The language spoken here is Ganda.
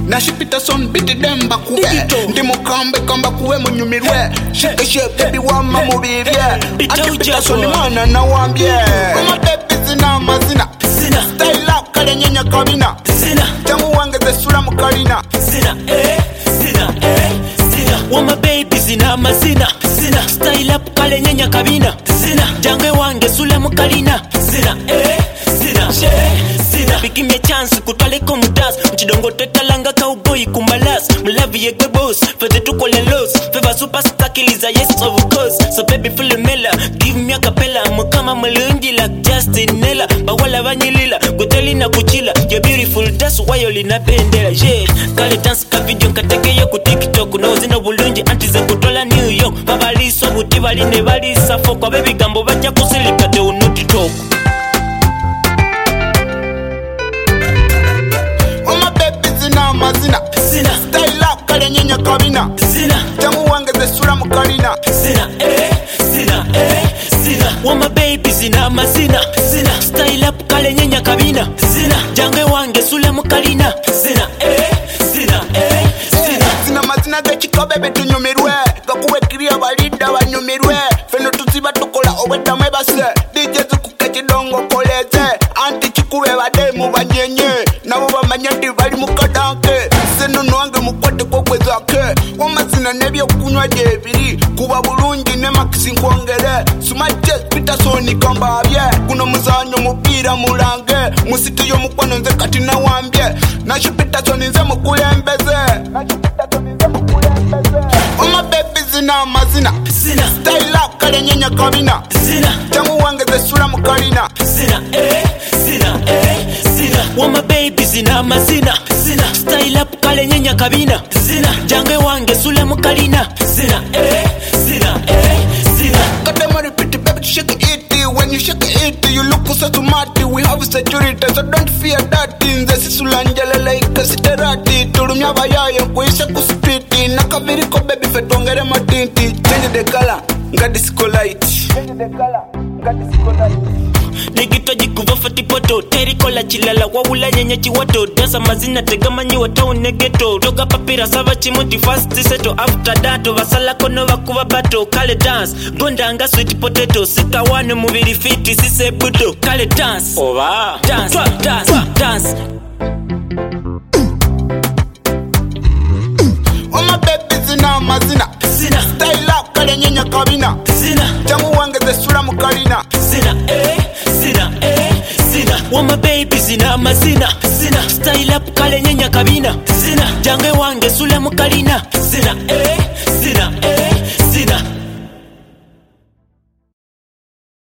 nashipita son biti demba kube ndi mukambe kamba kuwe munyumirwe shake shake baby wama mubirye ashipita son mwana na wambye kuma baby zina mazina style up kale nyenya kabina jangu wangeze sura mukalina wama baby zina mazina style up kale nyenya kabina jange wange sula mukalina give me a chance kutwaleko mudas mchidongo tetalanga cowboy kumalas mlavi yege boss fede tukole loss feva superstar kiliza yes of course so baby full mela give me a capella mukama mlundi like Justin Nella bawala vanyilila guteli na kuchila you're beautiful that's why you lina bendera yeah kale dance ka video nkateke yo ku TikTok no zina bulungi anti ze kutola New York babaliso buti baline balisa foko baby gambo bajja kusilika de unoti talk mazina style up kale nyenya kabina jamu wangeze sura mukalina wama baby zina mazina style up kale nyenya kabina jange wange sula mukalina zina mazina gechiko bebe tunyumirwe gakuwe kiria balida banyumirwe feno tuziba tukola obweta mwebase DJ zukukechi dongo koleze anti chikuwe bademu banyenye nabo bamanya bali mukadanke seno nwange mukwate kokwezake wamazina nebyo kunywa jebiri kuba bulungi ne maxi nkwongere sumaje Peterson kambabye kuno muzanyo mupira mulange musito yo mukwano nze kati na wambye nashi Peterson nze mukulembeze wama baby zina mazina style up kale nyenya kabina jamu wangeze sura mukalina wama baby zina mazina style up kale nyenya kabina jange wange sula mukalina Kadema repeat baby shake it when you shake it you look so smart we have security so don't fear that in the sisulanjala like siterati tulumya bayaye kuisha kuspiti nakabiri ko baby fetongere matinti change the color ngadi skolite Negito jikuva fati poto Teri kola chilala wawula nyenya chiwato Dasa mazina tegamanyi watao negeto Toga papira sava chimuti fast seto After that vasala kono wakuwa bato Kale dance, gondanga sweet potato Sika wane muviri fiti sise budo Kale dance, over dance, dance, dance Oma baby zina mazina style up kale nyenya kabina jamu wangeze sura mukalina wama baby zina mazina style up kale nyenya kabina jange wange sula mukalina